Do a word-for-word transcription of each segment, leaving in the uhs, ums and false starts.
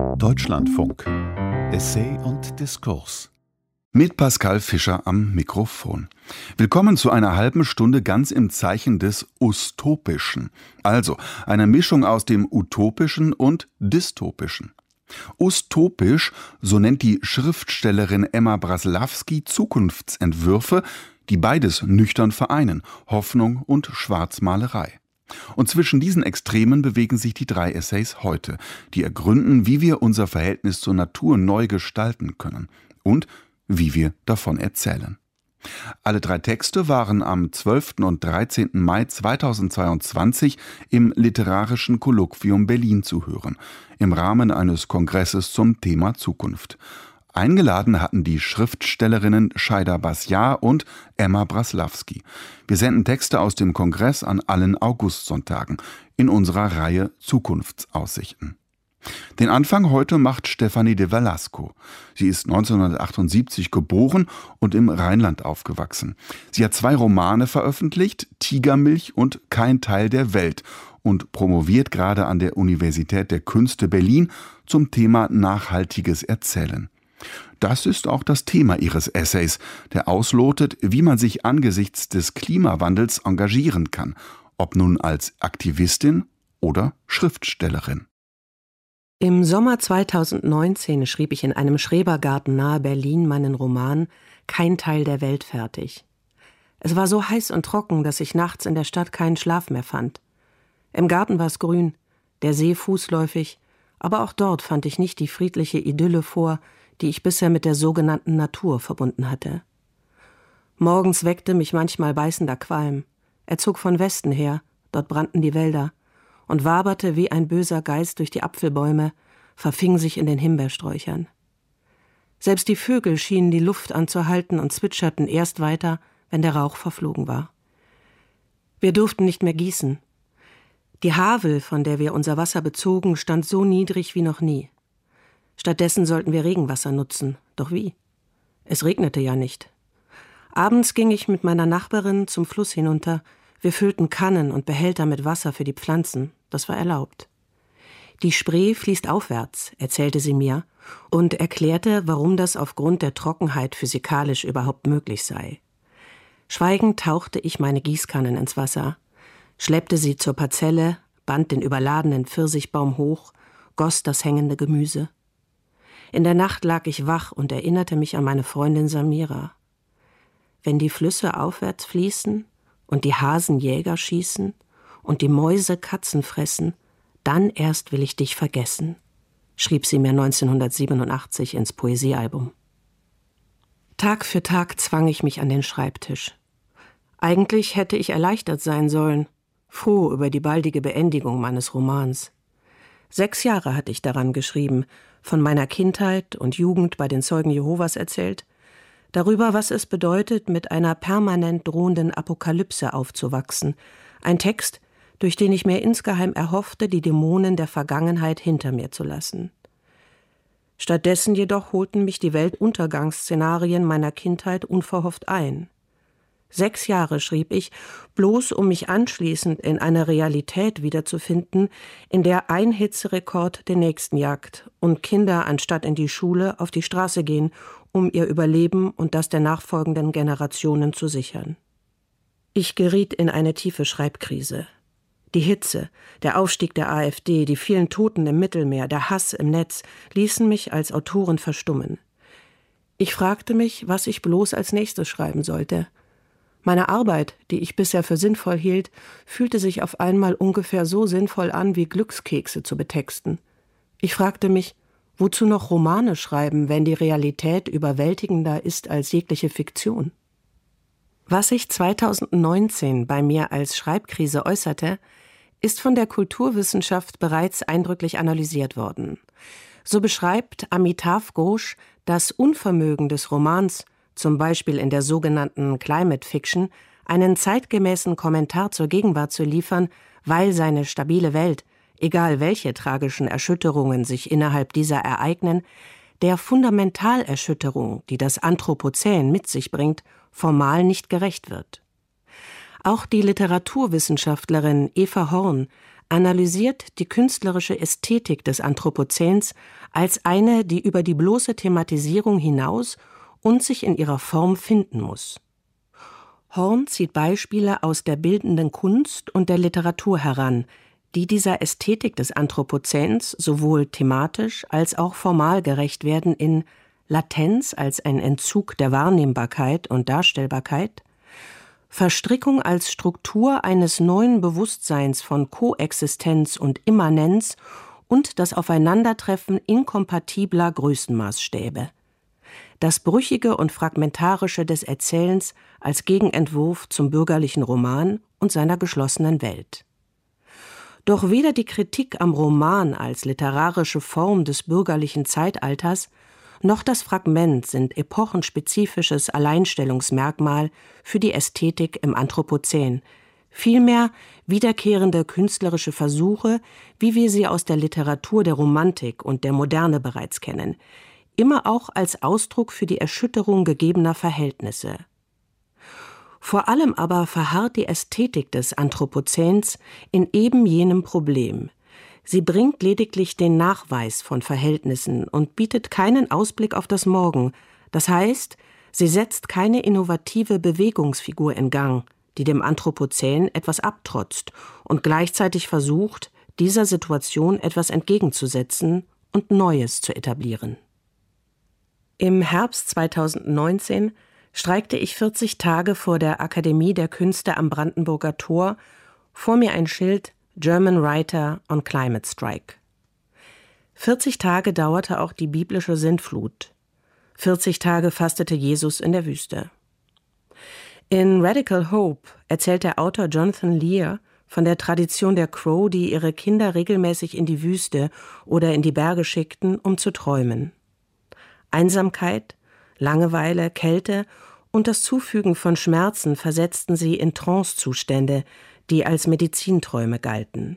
Deutschlandfunk. Essay und Diskurs. Mit Pascal Fischer am Mikrofon. Willkommen zu einer halben Stunde ganz im Zeichen des Ustopischen. Also einer Mischung aus dem Utopischen und Dystopischen. Ustopisch, so nennt die Schriftstellerin Emma Braslawski Zukunftsentwürfe, die beides nüchtern vereinen, Hoffnung und Schwarzmalerei. Und zwischen diesen Extremen bewegen sich die drei Essays heute, die ergründen, wie wir unser Verhältnis zur Natur neu gestalten können und wie wir davon erzählen. Alle drei Texte waren am zwölften und dreizehnten Mai zweitausendzweiundzwanzig im Literarischen Kolloquium Berlin zu hören, im Rahmen eines Kongresses zum Thema Zukunft. Eingeladen hatten die Schriftstellerinnen Shaida Basyar und Emma Braslawski. Wir senden Texte aus dem Kongress an allen Augustsonntagen in unserer Reihe Zukunftsaussichten. Den Anfang heute macht Stefanie de Velasco. Sie ist neunzehnhundertachtundsiebzig geboren und im Rheinland aufgewachsen. Sie hat zwei Romane veröffentlicht, Tigermilch und Kein Teil der Welt, und promoviert gerade an der Universität der Künste Berlin zum Thema nachhaltiges Erzählen. Das ist auch das Thema ihres Essays, der auslotet, wie man sich angesichts des Klimawandels engagieren kann, ob nun als Aktivistin oder Schriftstellerin. Im Sommer zweitausendneunzehn schrieb ich in einem Schrebergarten nahe Berlin meinen Roman Kein Teil der Welt fertig. Es war so heiß und trocken, dass ich nachts in der Stadt keinen Schlaf mehr fand. Im Garten war es grün, der See fußläufig, aber auch dort fand ich nicht die friedliche Idylle vor, die ich bisher mit der sogenannten Natur verbunden hatte. Morgens weckte mich manchmal beißender Qualm. Er zog von Westen her, dort brannten die Wälder, und waberte wie ein böser Geist durch die Apfelbäume, verfing sich in den Himbeersträuchern. Selbst die Vögel schienen die Luft anzuhalten und zwitscherten erst weiter, wenn der Rauch verflogen war. Wir durften nicht mehr gießen. Die Havel, von der wir unser Wasser bezogen, stand so niedrig wie noch nie. Stattdessen sollten wir Regenwasser nutzen. Doch wie? Es regnete ja nicht. Abends ging ich mit meiner Nachbarin zum Fluss hinunter. Wir füllten Kannen und Behälter mit Wasser für die Pflanzen. Das war erlaubt. Die Spree fließt aufwärts, erzählte sie mir, und erklärte, warum das aufgrund der Trockenheit physikalisch überhaupt möglich sei. Schweigend tauchte ich meine Gießkannen ins Wasser, schleppte sie zur Parzelle, band den überladenen Pfirsichbaum hoch, goss das hängende Gemüse. In der Nacht lag ich wach und erinnerte mich an meine Freundin Samira. Wenn die Flüsse aufwärts fließen und die Hasen Jäger schießen und die Mäuse Katzen fressen, dann erst will ich dich vergessen, schrieb sie mir neunzehnhundertsiebenundachtzig ins Poesiealbum. Tag für Tag zwang ich mich an den Schreibtisch. Eigentlich hätte ich erleichtert sein sollen, froh über die baldige Beendigung meines Romans. Sechs Jahre hatte ich daran geschrieben, von meiner Kindheit und Jugend bei den Zeugen Jehovas erzählt, darüber, was es bedeutet, mit einer permanent drohenden Apokalypse aufzuwachsen. Ein Text, durch den ich mir insgeheim erhoffte, die Dämonen der Vergangenheit hinter mir zu lassen. Stattdessen jedoch holten mich die Weltuntergangsszenarien meiner Kindheit unverhofft ein. Sechs Jahre schrieb ich, bloß um mich anschließend in einer Realität wiederzufinden, in der ein Hitzerekord den nächsten jagt und Kinder anstatt in die Schule auf die Straße gehen, um ihr Überleben und das der nachfolgenden Generationen zu sichern. Ich geriet in eine tiefe Schreibkrise. Die Hitze, der Aufstieg der AfD, die vielen Toten im Mittelmeer, der Hass im Netz ließen mich als Autorin verstummen. Ich fragte mich, was ich bloß als nächstes schreiben sollte. Meine Arbeit, die ich bisher für sinnvoll hielt, fühlte sich auf einmal ungefähr so sinnvoll an, wie Glückskekse zu betexten. Ich fragte mich, wozu noch Romane schreiben, wenn die Realität überwältigender ist als jegliche Fiktion? Was sich zweitausendneunzehn bei mir als Schreibkrise äußerte, ist von der Kulturwissenschaft bereits eindrücklich analysiert worden. So beschreibt Amitav Ghosh das Unvermögen des Romans, zum Beispiel in der sogenannten Climate Fiction, einen zeitgemäßen Kommentar zur Gegenwart zu liefern, weil seine stabile Welt, egal welche tragischen Erschütterungen sich innerhalb dieser ereignen, der Fundamentalerschütterung, die das Anthropozän mit sich bringt, formal nicht gerecht wird. Auch die Literaturwissenschaftlerin Eva Horn, analysiert die künstlerische Ästhetik des Anthropozäns als eine, die über die bloße Thematisierung hinaus und sich in ihrer Form finden muss. Horn zieht Beispiele aus der bildenden Kunst und der Literatur heran, die dieser Ästhetik des Anthropozäns sowohl thematisch als auch formal gerecht werden in Latenz als ein Entzug der Wahrnehmbarkeit und Darstellbarkeit, Verstrickung als Struktur eines neuen Bewusstseins von Koexistenz und Immanenz und das Aufeinandertreffen inkompatibler Größenmaßstäbe. Das Brüchige und Fragmentarische des Erzählens als Gegenentwurf zum bürgerlichen Roman und seiner geschlossenen Welt. Doch weder die Kritik am Roman als literarische Form des bürgerlichen Zeitalters noch das Fragment sind epochenspezifisches Alleinstellungsmerkmal für die Ästhetik im Anthropozän, vielmehr wiederkehrende künstlerische Versuche, wie wir sie aus der Literatur der Romantik und der Moderne bereits kennen, immer auch als Ausdruck für die Erschütterung gegebener Verhältnisse. Vor allem aber verharrt die Ästhetik des Anthropozäns in eben jenem Problem. Sie bringt lediglich den Nachweis von Verhältnissen und bietet keinen Ausblick auf das Morgen. Das heißt, sie setzt keine innovative Bewegungsfigur in Gang, die dem Anthropozän etwas abtrotzt und gleichzeitig versucht, dieser Situation etwas entgegenzusetzen und Neues zu etablieren. Im Herbst zweitausendneunzehn streikte ich vierzig Tage vor der Akademie der Künste am Brandenburger Tor, vor mir ein Schild German Writer on Climate Strike. vierzig Tage dauerte auch die biblische Sintflut. vierzig Tage fastete Jesus in der Wüste. In Radical Hope erzählt der Autor Jonathan Lear von der Tradition der Crow, die ihre Kinder regelmäßig in die Wüste oder in die Berge schickten, um zu träumen. Einsamkeit, Langeweile, Kälte und das Zufügen von Schmerzen versetzten sie in Trancezustände, die als Medizinträume galten.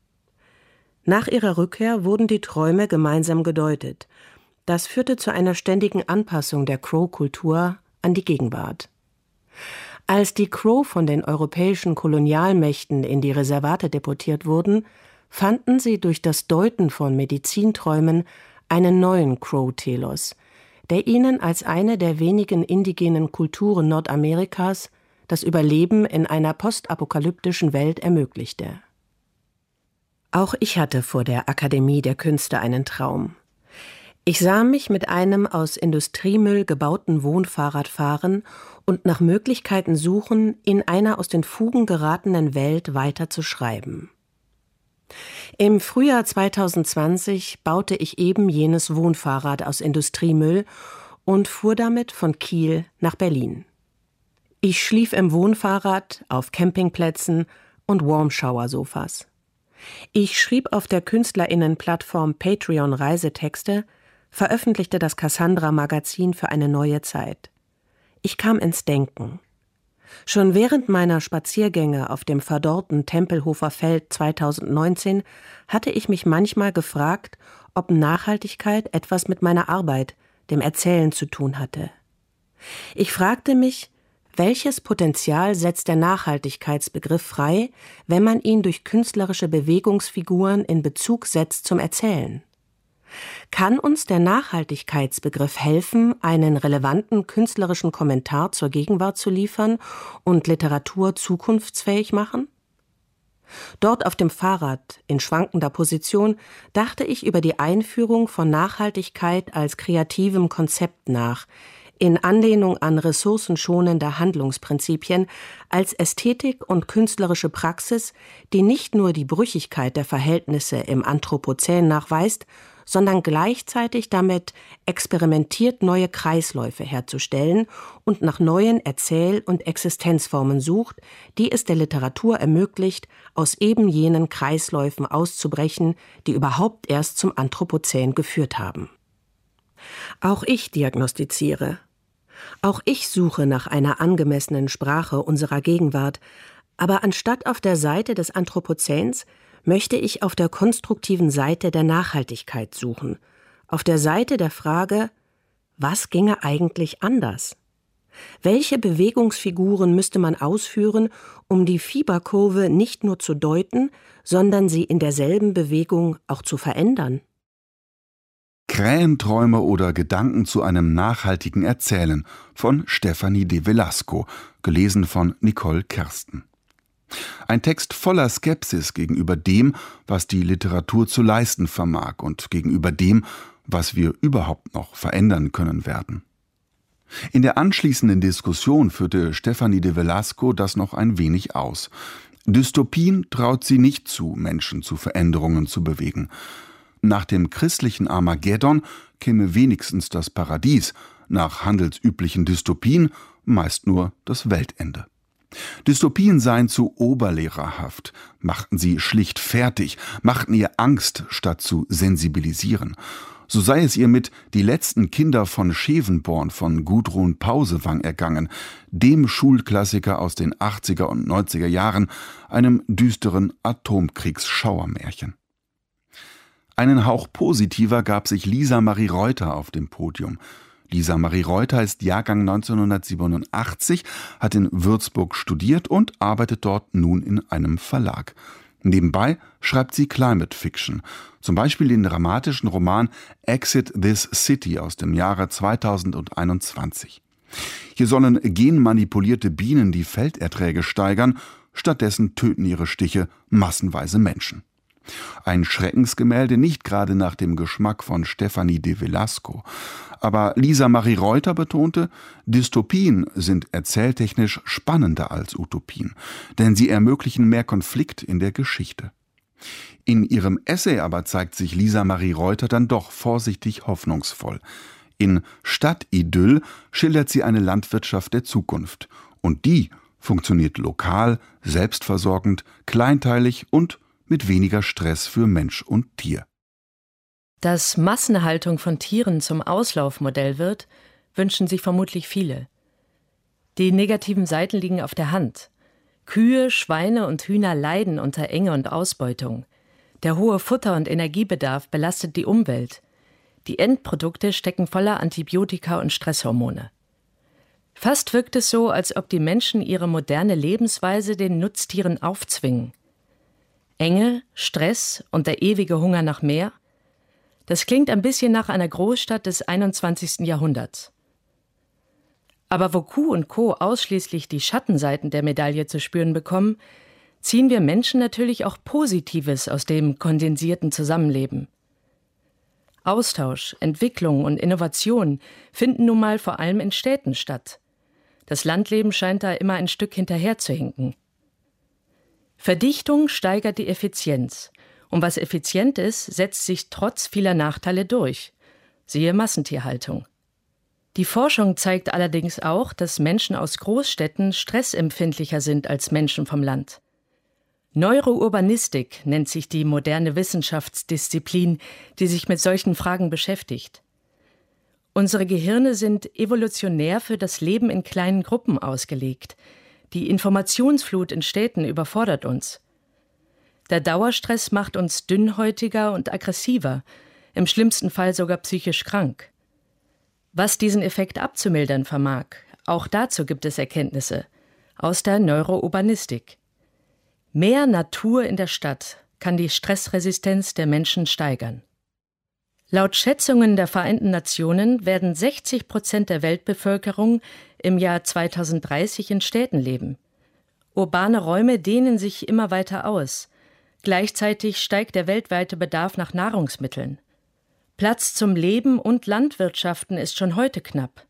Nach ihrer Rückkehr wurden die Träume gemeinsam gedeutet. Das führte zu einer ständigen Anpassung der Crow-Kultur an die Gegenwart. Als die Crow von den europäischen Kolonialmächten in die Reservate deportiert wurden, fanden sie durch das Deuten von Medizinträumen einen neuen Crow-Telos, der ihnen als eine der wenigen indigenen Kulturen Nordamerikas das Überleben in einer postapokalyptischen Welt ermöglichte. Auch ich hatte vor der Akademie der Künste einen Traum. Ich sah mich mit einem aus Industriemüll gebauten Wohnfahrrad fahren und nach Möglichkeiten suchen, in einer aus den Fugen geratenen Welt weiter zu schreiben. Im Frühjahr zweitausendzwanzig baute ich eben jenes Wohnfahrrad aus Industriemüll und fuhr damit von Kiel nach Berlin. Ich schlief im Wohnfahrrad, auf Campingplätzen und Warm-Shower-Sofas. Ich schrieb auf der KünstlerInnen-Plattform Patreon Reisetexte, veröffentlichte das Cassandra-Magazin für eine neue Zeit. Ich kam ins Denken. Schon während meiner Spaziergänge auf dem verdorrten Tempelhofer Feld zweitausendneunzehn hatte ich mich manchmal gefragt, ob Nachhaltigkeit etwas mit meiner Arbeit, dem Erzählen, zu tun hatte. Ich fragte mich, welches Potenzial setzt der Nachhaltigkeitsbegriff frei, wenn man ihn durch künstlerische Bewegungsfiguren in Bezug setzt zum Erzählen? Kann uns der Nachhaltigkeitsbegriff helfen, einen relevanten künstlerischen Kommentar zur Gegenwart zu liefern und Literatur zukunftsfähig machen? Dort auf dem Fahrrad, in schwankender Position, dachte ich über die Einführung von Nachhaltigkeit als kreativem Konzept nach, in Anlehnung an ressourcenschonende Handlungsprinzipien, als Ästhetik und künstlerische Praxis, die nicht nur die Brüchigkeit der Verhältnisse im Anthropozän nachweist, sondern gleichzeitig damit experimentiert, neue Kreisläufe herzustellen und nach neuen Erzähl- und Existenzformen sucht, die es der Literatur ermöglicht, aus eben jenen Kreisläufen auszubrechen, die überhaupt erst zum Anthropozän geführt haben. Auch ich diagnostiziere. Auch ich suche nach einer angemessenen Sprache unserer Gegenwart, aber anstatt auf der Seite des Anthropozäns möchte ich auf der konstruktiven Seite der Nachhaltigkeit suchen, auf der Seite der Frage, was ginge eigentlich anders? Welche Bewegungsfiguren müsste man ausführen, um die Fieberkurve nicht nur zu deuten, sondern sie in derselben Bewegung auch zu verändern? Krähenträume oder Gedanken zu einem nachhaltigen Erzählen von Stefanie de Velasco, gelesen von Nicole Kersten. Ein Text voller Skepsis gegenüber dem, was die Literatur zu leisten vermag und gegenüber dem, was wir überhaupt noch verändern können werden. In der anschließenden Diskussion führte Stefanie de Velasco das noch ein wenig aus. Dystopien traut sie nicht zu, Menschen zu Veränderungen zu bewegen. Nach dem christlichen Armageddon käme wenigstens das Paradies, nach handelsüblichen Dystopien meist nur das Weltende. Dystopien seien zu oberlehrerhaft, machten sie schlicht fertig, machten ihr Angst, statt zu sensibilisieren. So sei es ihr mit »Die letzten Kinder von Schevenborn« von Gudrun Pausewang ergangen, dem Schulklassiker aus den achtziger und neunziger Jahren, einem düsteren Atomkriegsschauermärchen. Einen Hauch positiver gab sich Lisa Marie Reuter auf dem Podium. Lisa Marie Reuter ist Jahrgang neunzehnhundertsiebenundachtzig, hat in Würzburg studiert und arbeitet dort nun in einem Verlag. Nebenbei schreibt sie Climate Fiction, zum Beispiel den dramatischen Roman Exit This City aus dem Jahre zweitausendeinundzwanzig. Hier sollen genmanipulierte Bienen die Felderträge steigern, stattdessen töten ihre Stiche massenweise Menschen. Ein Schreckensgemälde, nicht gerade nach dem Geschmack von Stefanie de Velasco. Aber Lisa Marie Reuter betonte, Dystopien sind erzähltechnisch spannender als Utopien, denn sie ermöglichen mehr Konflikt in der Geschichte. In ihrem Essay aber zeigt sich Lisa Marie Reuter dann doch vorsichtig hoffnungsvoll. In Stadtidyll schildert sie eine Landwirtschaft der Zukunft. Und die funktioniert lokal, selbstversorgend, kleinteilig und mit weniger Stress für Mensch und Tier. Dass Massenhaltung von Tieren zum Auslaufmodell wird, wünschen sich vermutlich viele. Die negativen Seiten liegen auf der Hand. Kühe, Schweine und Hühner leiden unter Enge und Ausbeutung. Der hohe Futter- und Energiebedarf belastet die Umwelt. Die Endprodukte stecken voller Antibiotika und Stresshormone. Fast wirkt es so, als ob die Menschen ihre moderne Lebensweise den Nutztieren aufzwingen. Enge, Stress und der ewige Hunger nach mehr? Das klingt ein bisschen nach einer Großstadt des einundzwanzigsten Jahrhunderts. Aber wo Kuh und Co. ausschließlich die Schattenseiten der Medaille zu spüren bekommen, ziehen wir Menschen natürlich auch Positives aus dem kondensierten Zusammenleben. Austausch, Entwicklung und Innovation finden nun mal vor allem in Städten statt. Das Landleben scheint da immer ein Stück hinterher zu hinken. Verdichtung steigert die Effizienz. Und was effizient ist, setzt sich trotz vieler Nachteile durch. Siehe Massentierhaltung. Die Forschung zeigt allerdings auch, dass Menschen aus Großstädten stressempfindlicher sind als Menschen vom Land. Neurourbanistik nennt sich die moderne Wissenschaftsdisziplin, die sich mit solchen Fragen beschäftigt. Unsere Gehirne sind evolutionär für das Leben in kleinen Gruppen ausgelegt. Die Informationsflut in Städten überfordert uns. Der Dauerstress macht uns dünnhäutiger und aggressiver, im schlimmsten Fall sogar psychisch krank. Was diesen Effekt abzumildern vermag, auch dazu gibt es Erkenntnisse aus der Neurourbanistik. Mehr Natur in der Stadt kann die Stressresistenz der Menschen steigern. Laut Schätzungen der Vereinten Nationen werden sechzig Prozent der Weltbevölkerung im Jahr zweitausenddreißig in Städten leben. Urbane Räume dehnen sich immer weiter aus. Gleichzeitig steigt der weltweite Bedarf nach Nahrungsmitteln. Platz zum Leben und Landwirtschaften ist schon heute knapp.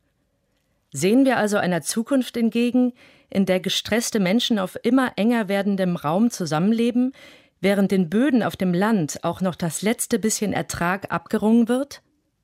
Sehen wir also einer Zukunft entgegen, in der gestresste Menschen auf immer enger werdendem Raum zusammenleben, während den Böden auf dem Land auch noch das letzte bisschen Ertrag abgerungen wird?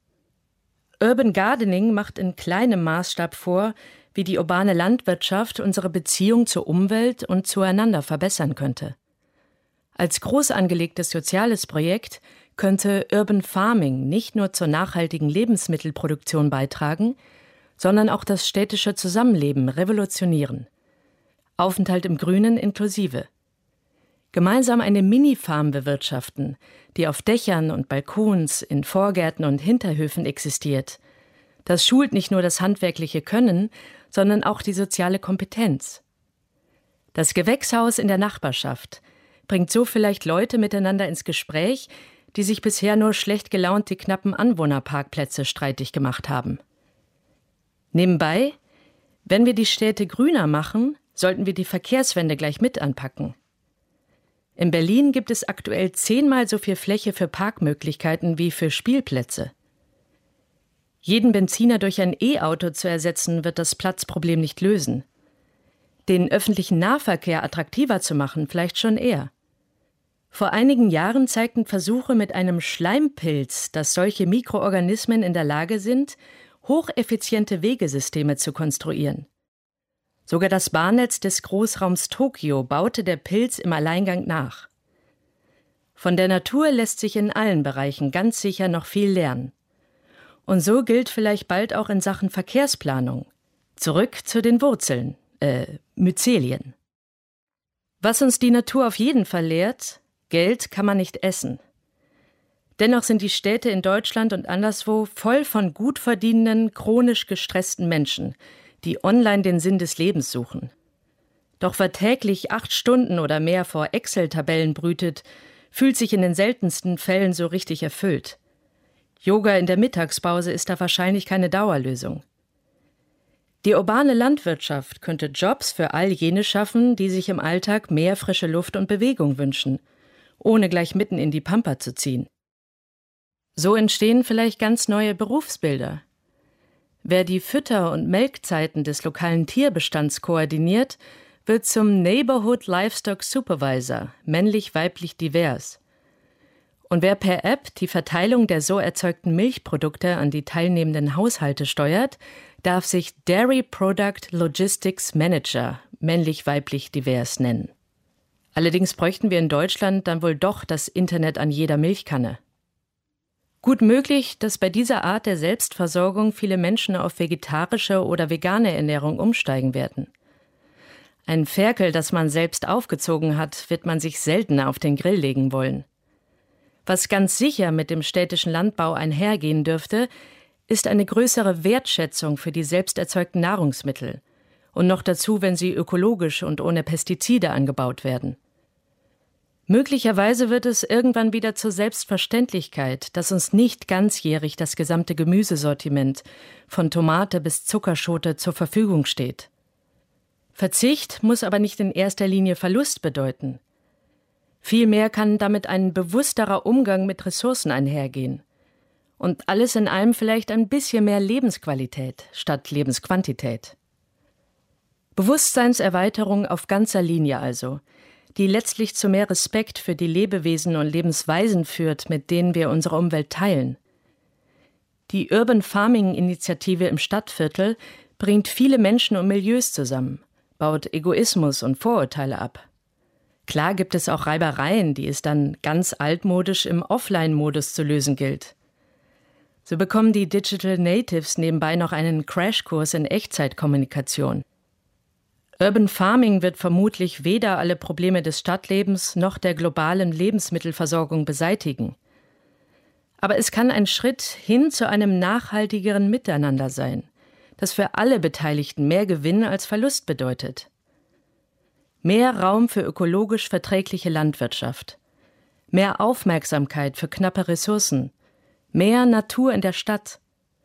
Urban Gardening macht in kleinem Maßstab vor, wie die urbane Landwirtschaft unsere Beziehung zur Umwelt und zueinander verbessern könnte. Als groß angelegtes soziales Projekt könnte Urban Farming nicht nur zur nachhaltigen Lebensmittelproduktion beitragen, sondern auch das städtische Zusammenleben revolutionieren. Aufenthalt im Grünen inklusive. Gemeinsam eine Mini-Farm bewirtschaften, die auf Dächern und Balkons, in Vorgärten und Hinterhöfen existiert. Das schult nicht nur das handwerkliche Können, sondern auch die soziale Kompetenz. Das Gewächshaus in der Nachbarschaft bringt so vielleicht Leute miteinander ins Gespräch, die sich bisher nur schlecht gelaunt die knappen Anwohnerparkplätze streitig gemacht haben. Nebenbei, wenn wir die Städte grüner machen, sollten wir die Verkehrswende gleich mit anpacken. In Berlin gibt es aktuell zehnmal so viel Fläche für Parkmöglichkeiten wie für Spielplätze. Jeden Benziner durch ein E-Auto zu ersetzen, wird das Platzproblem nicht lösen. Den öffentlichen Nahverkehr attraktiver zu machen, vielleicht schon eher. Vor einigen Jahren zeigten Versuche mit einem Schleimpilz, dass solche Mikroorganismen in der Lage sind, hocheffiziente Wegesysteme zu konstruieren. Sogar das Bahnnetz des Großraums Tokio baute der Pilz im Alleingang nach. Von der Natur lässt sich in allen Bereichen ganz sicher noch viel lernen. Und so gilt vielleicht bald auch in Sachen Verkehrsplanung. Zurück zu den Wurzeln, äh, Myzelien. Was uns die Natur auf jeden Fall lehrt: Geld kann man nicht essen. Dennoch sind die Städte in Deutschland und anderswo voll von gut verdienenden, chronisch gestressten Menschen, die online den Sinn des Lebens suchen. Doch wer täglich acht Stunden oder mehr vor Excel-Tabellen brütet, fühlt sich in den seltensten Fällen so richtig erfüllt. Yoga in der Mittagspause ist da wahrscheinlich keine Dauerlösung. Die urbane Landwirtschaft könnte Jobs für all jene schaffen, die sich im Alltag mehr frische Luft und Bewegung wünschen, ohne gleich mitten in die Pampa zu ziehen. So entstehen vielleicht ganz neue Berufsbilder. Wer die Fütter- und Melkzeiten des lokalen Tierbestands koordiniert, wird zum Neighborhood Livestock Supervisor, männlich-weiblich divers. Und wer per App die Verteilung der so erzeugten Milchprodukte an die teilnehmenden Haushalte steuert, darf sich Dairy Product Logistics Manager, männlich-weiblich divers, nennen. Allerdings bräuchten wir in Deutschland dann wohl doch das Internet an jeder Milchkanne. Gut möglich, dass bei dieser Art der Selbstversorgung viele Menschen auf vegetarische oder vegane Ernährung umsteigen werden. Ein Ferkel, das man selbst aufgezogen hat, wird man sich seltener auf den Grill legen wollen. Was ganz sicher mit dem städtischen Landbau einhergehen dürfte, ist eine größere Wertschätzung für die selbst erzeugten Nahrungsmittel. Und noch dazu, wenn sie ökologisch und ohne Pestizide angebaut werden. Möglicherweise wird es irgendwann wieder zur Selbstverständlichkeit, dass uns nicht ganzjährig das gesamte Gemüsesortiment von Tomate bis Zuckerschote zur Verfügung steht. Verzicht muss aber nicht in erster Linie Verlust bedeuten. Vielmehr kann damit ein bewussterer Umgang mit Ressourcen einhergehen. Und alles in allem vielleicht ein bisschen mehr Lebensqualität statt Lebensquantität. Bewusstseinserweiterung auf ganzer Linie also, die letztlich zu mehr Respekt für die Lebewesen und Lebensweisen führt, mit denen wir unsere Umwelt teilen. Die Urban Farming-Initiative im Stadtviertel bringt viele Menschen und Milieus zusammen, baut Egoismus und Vorurteile ab. Klar gibt es auch Reibereien, die es dann ganz altmodisch im Offline-Modus zu lösen gilt. So bekommen die Digital Natives nebenbei noch einen Crashkurs in Echtzeitkommunikation. Urban Farming wird vermutlich weder alle Probleme des Stadtlebens noch der globalen Lebensmittelversorgung beseitigen. Aber es kann ein Schritt hin zu einem nachhaltigeren Miteinander sein, das für alle Beteiligten mehr Gewinn als Verlust bedeutet. Mehr Raum für ökologisch verträgliche Landwirtschaft, mehr Aufmerksamkeit für knappe Ressourcen, mehr Natur in der Stadt.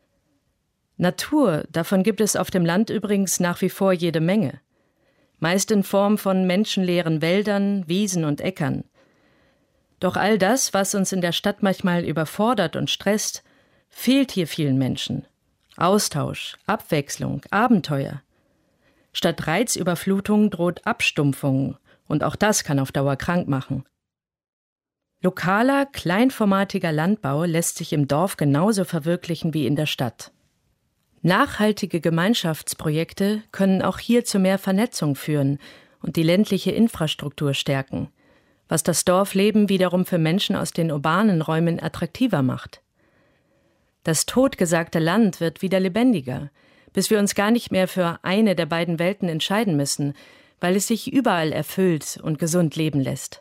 Natur, davon gibt es auf dem Land übrigens nach wie vor jede Menge. Meist in Form von menschenleeren Wäldern, Wiesen und Äckern. Doch all das, was uns in der Stadt manchmal überfordert und stresst, fehlt hier vielen Menschen. Austausch, Abwechslung, Abenteuer. Statt Reizüberflutung droht Abstumpfung, und auch das kann auf Dauer krank machen. Lokaler, kleinformatiger Landbau lässt sich im Dorf genauso verwirklichen wie in der Stadt. Nachhaltige Gemeinschaftsprojekte können auch hier zu mehr Vernetzung führen und die ländliche Infrastruktur stärken, was das Dorfleben wiederum für Menschen aus den urbanen Räumen attraktiver macht. Das totgesagte Land wird wieder lebendiger, bis wir uns gar nicht mehr für eine der beiden Welten entscheiden müssen, weil es sich überall erfüllt und gesund leben lässt.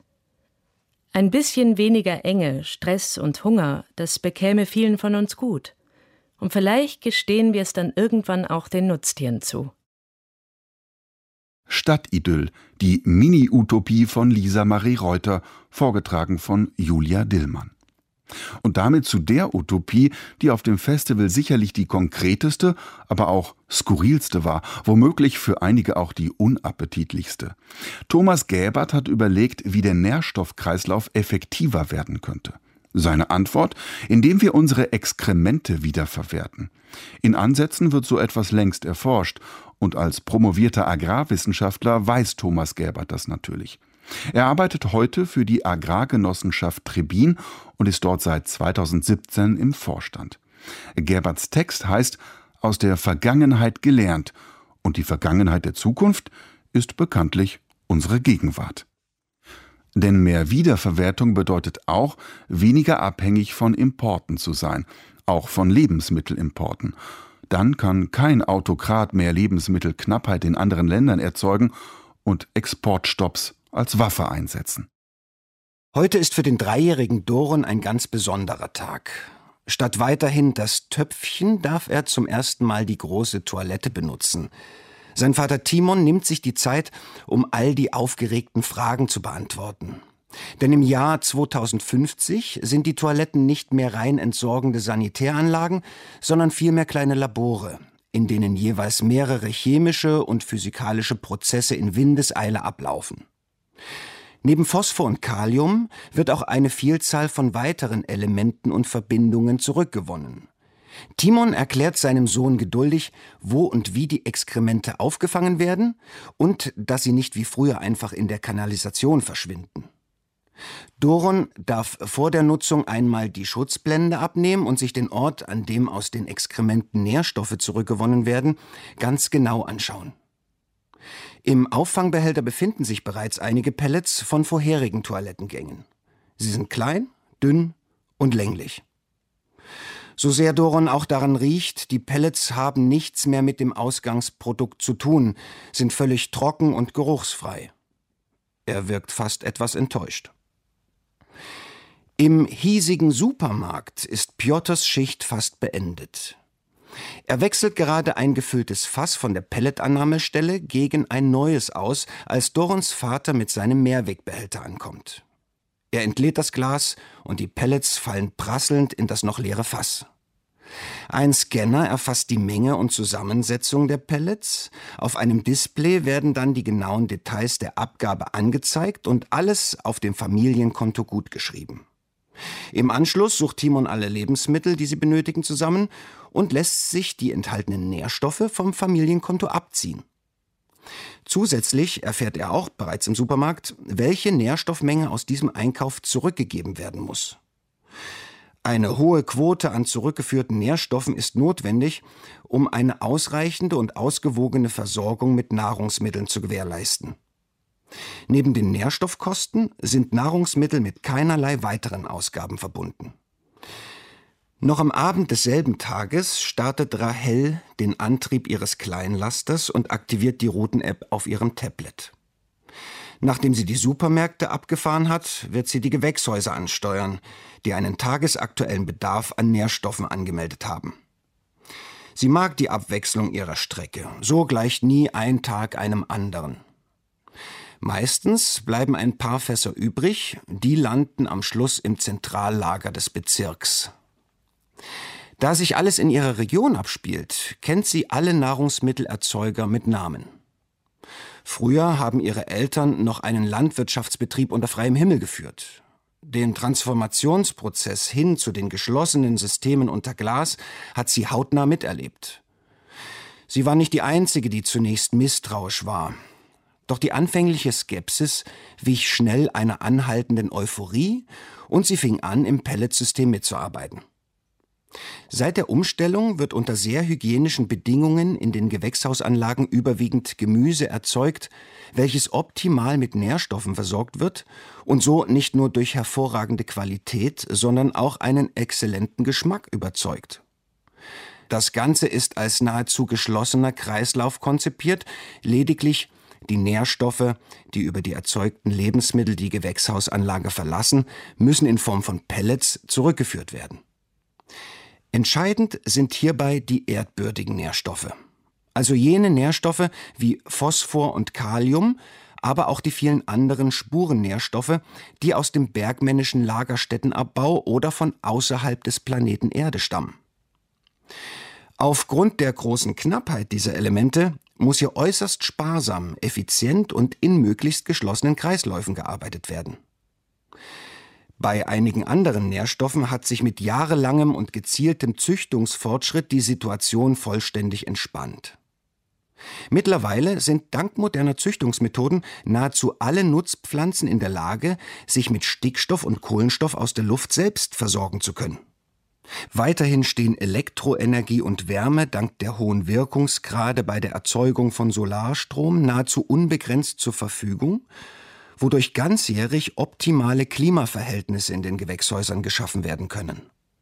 Ein bisschen weniger Enge, Stress und Hunger, das bekäme vielen von uns gut. Und vielleicht gestehen wir es dann irgendwann auch den Nutztieren zu. Stadtidyll, die Mini-Utopie von Lisa Marie Reuter, vorgetragen von Julia Dillmann. Und damit zu der Utopie, die auf dem Festival sicherlich die konkreteste, aber auch skurrilste war, womöglich für einige auch die unappetitlichste. Thomas Gäbert hat überlegt, wie der Nährstoffkreislauf effektiver werden könnte. Seine Antwort: indem wir unsere Exkremente wiederverwerten. In Ansätzen wird so etwas längst erforscht, und als promovierter Agrarwissenschaftler weiß Thomas Gäbert das natürlich. Er arbeitet heute für die Agrargenossenschaft Trebin und ist dort seit zweitausendsiebzehn im Vorstand. Gäberts Text heißt »Aus der Vergangenheit gelernt«, und die Vergangenheit der Zukunft ist bekanntlich unsere Gegenwart. Denn mehr Wiederverwertung bedeutet auch, weniger abhängig von Importen zu sein, auch von Lebensmittelimporten. Dann kann kein Autokrat mehr Lebensmittelknappheit in anderen Ländern erzeugen und Exportstopps als Waffe einsetzen. Heute ist für den dreijährigen Doron ein ganz besonderer Tag. Statt weiterhin das Töpfchen darf er zum ersten Mal die große Toilette benutzen. Sein Vater Timon nimmt sich die Zeit, um all die aufgeregten Fragen zu beantworten. Denn im Jahr zweitausendfünfzig sind die Toiletten nicht mehr rein entsorgende Sanitäranlagen, sondern vielmehr kleine Labore, in denen jeweils mehrere chemische und physikalische Prozesse in Windeseile ablaufen. Neben Phosphor und Kalium wird auch eine Vielzahl von weiteren Elementen und Verbindungen zurückgewonnen. Timon erklärt seinem Sohn geduldig, wo und wie die Exkremente aufgefangen werden und dass sie nicht wie früher einfach in der Kanalisation verschwinden. Doron darf vor der Nutzung einmal die Schutzblende abnehmen und sich den Ort, an dem aus den Exkrementen Nährstoffe zurückgewonnen werden, ganz genau anschauen. Im Auffangbehälter befinden sich bereits einige Pellets von vorherigen Toilettengängen. Sie sind klein, dünn und länglich. So sehr Doron auch daran riecht, die Pellets haben nichts mehr mit dem Ausgangsprodukt zu tun, sind völlig trocken und geruchsfrei. Er wirkt fast etwas enttäuscht. Im hiesigen Supermarkt ist Piotrs Schicht fast beendet. Er wechselt gerade ein gefülltes Fass von der Pelletannahmestelle gegen ein neues aus, als Dorons Vater mit seinem Mehrwegbehälter ankommt. Er entleert das Glas und die Pellets fallen prasselnd in das noch leere Fass. Ein Scanner erfasst die Menge und Zusammensetzung der Pellets. Auf einem Display werden dann die genauen Details der Abgabe angezeigt und alles auf dem Familienkonto gutgeschrieben. Im Anschluss sucht Timon alle Lebensmittel, die sie benötigen, zusammen und lässt sich die enthaltenen Nährstoffe vom Familienkonto abziehen. Zusätzlich erfährt er auch bereits im Supermarkt, welche Nährstoffmenge aus diesem Einkauf zurückgegeben werden muss. Eine hohe Quote an zurückgeführten Nährstoffen ist notwendig, um eine ausreichende und ausgewogene Versorgung mit Nahrungsmitteln zu gewährleisten. Neben den Nährstoffkosten sind Nahrungsmittel mit keinerlei weiteren Ausgaben verbunden. Noch am Abend desselben Tages startet Rahel den Antrieb ihres Kleinlasters und aktiviert die Routen-App auf ihrem Tablet. Nachdem sie die Supermärkte abgefahren hat, wird sie die Gewächshäuser ansteuern, die einen tagesaktuellen Bedarf an Nährstoffen angemeldet haben. Sie mag die Abwechslung ihrer Strecke, so gleicht nie ein Tag einem anderen. Meistens bleiben ein paar Fässer übrig, die landen am Schluss im Zentrallager des Bezirks. Da sich alles in ihrer Region abspielt, kennt sie alle Nahrungsmittelerzeuger mit Namen. Früher haben ihre Eltern noch einen Landwirtschaftsbetrieb unter freiem Himmel geführt. Den Transformationsprozess hin zu den geschlossenen Systemen unter Glas hat sie hautnah miterlebt. Sie war nicht die Einzige, die zunächst misstrauisch war. Doch die anfängliche Skepsis wich schnell einer anhaltenden Euphorie und sie fing an, im Pelletsystem mitzuarbeiten. Seit der Umstellung wird unter sehr hygienischen Bedingungen in den Gewächshausanlagen überwiegend Gemüse erzeugt, welches optimal mit Nährstoffen versorgt wird und so nicht nur durch hervorragende Qualität, sondern auch einen exzellenten Geschmack überzeugt. Das Ganze ist als nahezu geschlossener Kreislauf konzipiert, lediglich die Nährstoffe, die über die erzeugten Lebensmittel die Gewächshausanlage verlassen, müssen in Form von Pellets zurückgeführt werden. Entscheidend sind hierbei die erdbürtigen Nährstoffe. Also jene Nährstoffe wie Phosphor und Kalium, aber auch die vielen anderen Spurennährstoffe, die aus dem bergmännischen Lagerstättenabbau oder von außerhalb des Planeten Erde stammen. Aufgrund der großen Knappheit dieser Elemente muss hier äußerst sparsam, effizient und in möglichst geschlossenen Kreisläufen gearbeitet werden. Bei einigen anderen Nährstoffen hat sich mit jahrelangem und gezieltem Züchtungsfortschritt die Situation vollständig entspannt. Mittlerweile sind dank moderner Züchtungsmethoden nahezu alle Nutzpflanzen in der Lage, sich mit Stickstoff und Kohlenstoff aus der Luft selbst versorgen zu können. Weiterhin stehen Elektroenergie und Wärme dank der hohen Wirkungsgrade bei der Erzeugung von Solarstrom nahezu unbegrenzt zur Verfügung, wodurch ganzjährig optimale Klimaverhältnisse in den Gewächshäusern geschaffen werden können.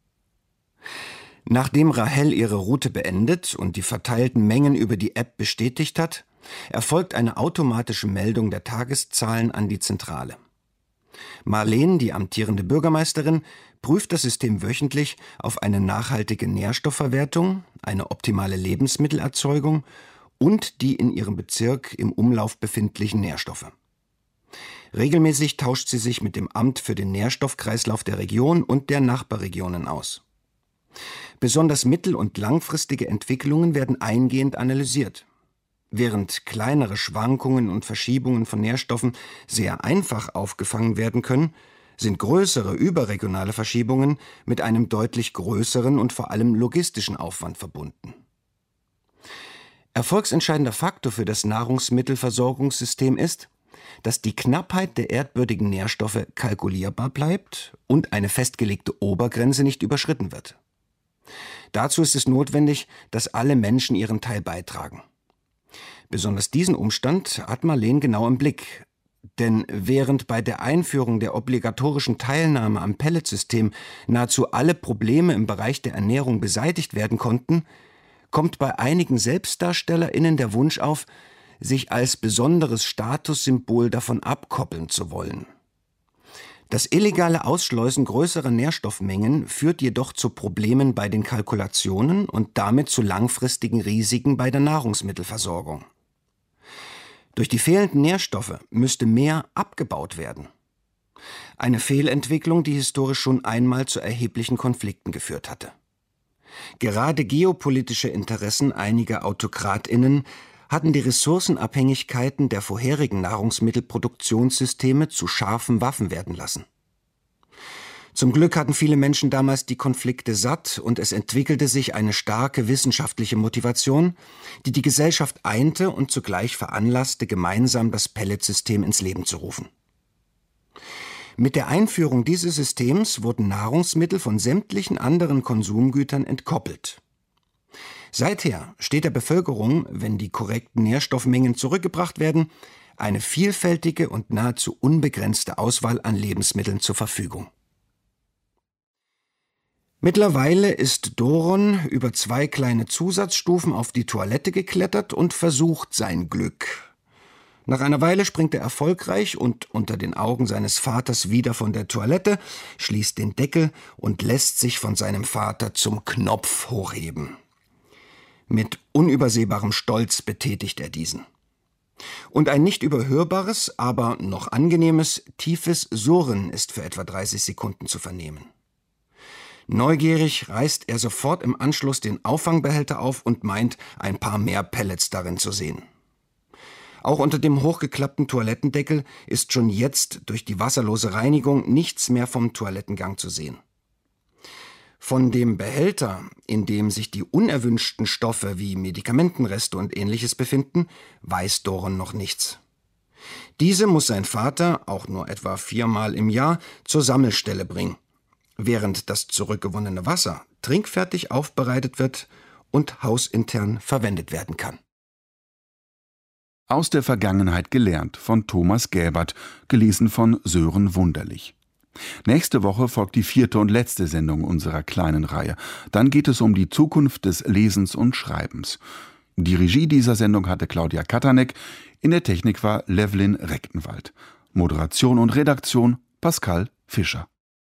Nachdem Rahel ihre Route beendet und die verteilten Mengen über die App bestätigt hat, erfolgt eine automatische Meldung der Tageszahlen an die Zentrale. Marleen, die amtierende Bürgermeisterin, prüft das System wöchentlich auf eine nachhaltige Nährstoffverwertung, eine optimale Lebensmittelerzeugung und die in ihrem Bezirk im Umlauf befindlichen Nährstoffe. Regelmäßig tauscht sie sich mit dem Amt für den Nährstoffkreislauf der Region und der Nachbarregionen aus. Besonders mittel- und langfristige Entwicklungen werden eingehend analysiert. Während kleinere Schwankungen und Verschiebungen von Nährstoffen sehr einfach aufgefangen werden können, sind größere überregionale Verschiebungen mit einem deutlich größeren und vor allem logistischen Aufwand verbunden. Erfolgsentscheidender Faktor für das Nahrungsmittelversorgungssystem ist, dass die Knappheit der erdbürtigen Nährstoffe kalkulierbar bleibt und eine festgelegte Obergrenze nicht überschritten wird. Dazu ist es notwendig, dass alle Menschen ihren Teil beitragen. Besonders diesen Umstand hat Marleen genau im Blick. Denn während bei der Einführung der obligatorischen Teilnahme am Pelletsystem nahezu alle Probleme im Bereich der Ernährung beseitigt werden konnten, kommt bei einigen SelbstdarstellerInnen der Wunsch auf, sich als besonderes Statussymbol davon abkoppeln zu wollen. Das illegale Ausschleusen größerer Nährstoffmengen führt jedoch zu Problemen bei den Kalkulationen und damit zu langfristigen Risiken bei der Nahrungsmittelversorgung. Durch die fehlenden Nährstoffe müsste mehr abgebaut werden. Eine Fehlentwicklung, die historisch schon einmal zu erheblichen Konflikten geführt hatte. Gerade geopolitische Interessen einiger AutokratInnen hatten die Ressourcenabhängigkeiten der vorherigen Nahrungsmittelproduktionssysteme zu scharfen Waffen werden lassen. Zum Glück hatten viele Menschen damals die Konflikte satt und es entwickelte sich eine starke wissenschaftliche Motivation, die die Gesellschaft einte und zugleich veranlasste, gemeinsam das Pelletsystem ins Leben zu rufen. Mit der Einführung dieses Systems wurden Nahrungsmittel von sämtlichen anderen Konsumgütern entkoppelt. Seither steht der Bevölkerung, wenn die korrekten Nährstoffmengen zurückgebracht werden, eine vielfältige und nahezu unbegrenzte Auswahl an Lebensmitteln zur Verfügung. Mittlerweile ist Doron über zwei kleine Zusatzstufen auf die Toilette geklettert und versucht sein Glück. Nach einer Weile springt er erfolgreich und unter den Augen seines Vaters wieder von der Toilette, schließt den Deckel und lässt sich von seinem Vater zum Knopf hochheben. Mit unübersehbarem Stolz betätigt er diesen. Und ein nicht überhörbares, aber noch angenehmes, tiefes Surren ist für etwa dreißig Sekunden zu vernehmen. Neugierig reißt er sofort im Anschluss den Auffangbehälter auf und meint, ein paar mehr Pellets darin zu sehen. Auch unter dem hochgeklappten Toilettendeckel ist schon jetzt durch die wasserlose Reinigung nichts mehr vom Toilettengang zu sehen. Von dem Behälter, in dem sich die unerwünschten Stoffe wie Medikamentenreste und Ähnliches befinden, weiß Doron noch nichts. Diese muss sein Vater, auch nur etwa viermal im Jahr, zur Sammelstelle bringen, während das zurückgewonnene Wasser trinkfertig aufbereitet wird und hausintern verwendet werden kann. Aus der Vergangenheit gelernt von Thomas Gäbert, gelesen von Sören Wunderlich. Nächste Woche folgt die vierte und letzte Sendung unserer kleinen Reihe. Dann geht es um die Zukunft des Lesens und Schreibens. Die Regie dieser Sendung hatte Claudia Katanek, in der Technik war Levlin Rechtenwald. Moderation und Redaktion Pascal Fischer.